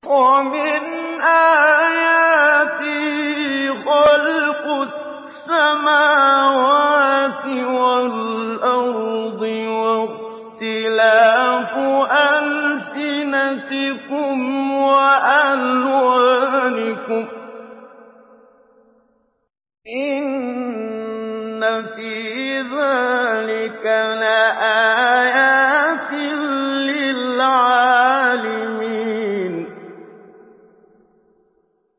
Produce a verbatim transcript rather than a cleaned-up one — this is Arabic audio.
وَمِنْ آيَاتِهِ خَلْقُ السَّمَاوَاتِ وَالْأَرْضِ وَاخْتِلَافُ أَلْسِنَتِكُمْ وَأَلْوَانِكُمْ ۚ إِنَّ فِي ذَٰلِكَ لَآيَاتٍ